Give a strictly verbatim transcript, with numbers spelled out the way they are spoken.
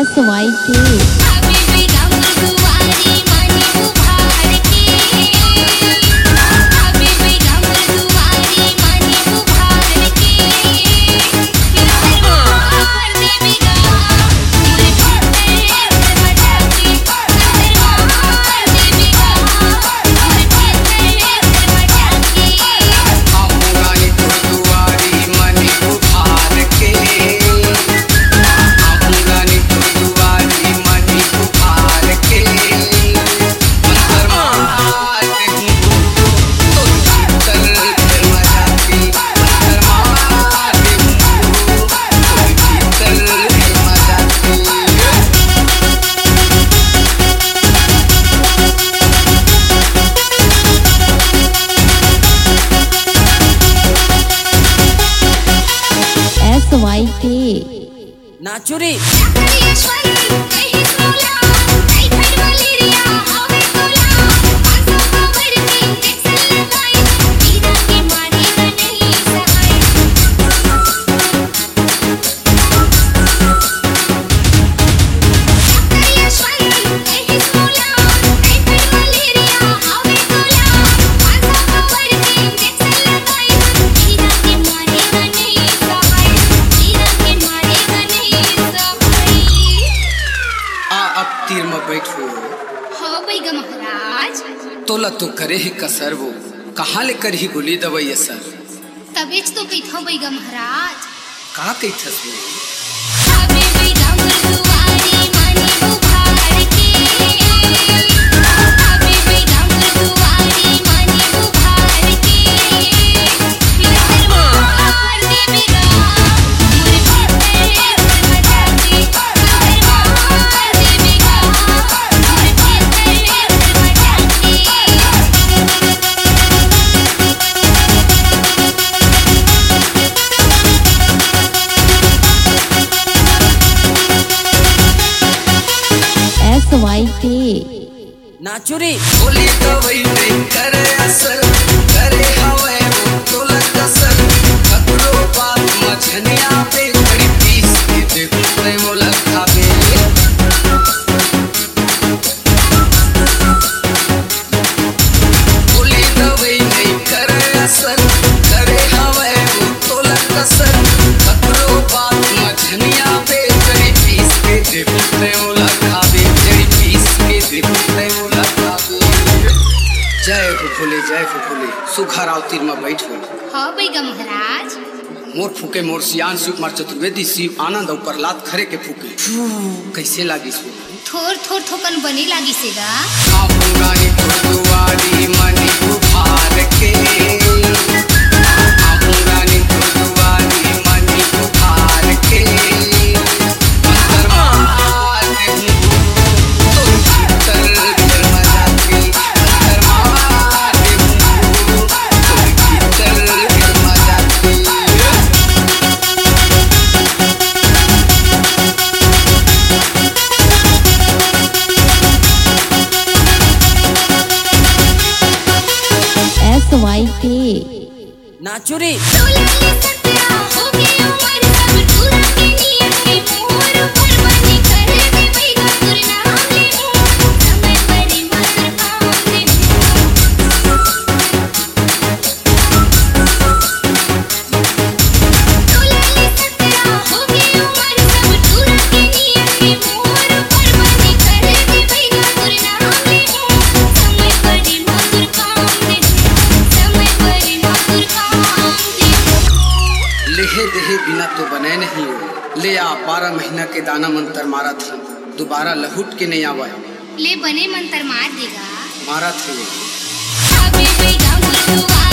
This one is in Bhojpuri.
एस वाई के नाचुरी तीर में बैठो हाँ बैगा महाराज तोला तो करे ही कसर वो कहाँ ले कर ही गोली दवाई सर तबेच तो कही था बैगा महाराज का कही थस वो नाचुरी गोली दवाई नहीं करे असर करे हवे वो तोला कसर ककरो बात मझनिया पे खड़ी पीस के देखो रे मोला खाबे गोली दवाई नहीं करे असर करे हवे वो तोला कसर ककरो बात मझनिया पे खड़ी पीस के देखो रे मोला खाबे जड़ी पीस के देखो रे मोला जय फुफुले जय फुफुले सुखा राव तीर में बैठो हाँ बैगा महाराज मोर फूके मोर सियान शिव मार चतुर्वेदी शिव आनंद ऊपर लात खरे के फूके कैसे लागी सो थोर थोर थोकन बने लागी सेगा आपुंगानी गुरुद्वारी मनी बुखार के आपुंगानी गुरुद्वारी मनी बुखार के अंतर मार के तो शीतल जल मजा के अंतर मार के तो शीतल जल मजा के एस वाई के नाचुरी लेहे देहे बिना तो बने नहीं हो ले आ बारह महीना के दाना मंत्र मारा था दोबारा लहुट के नहीं आवा ले बने मंत्र मार देगा मारा थे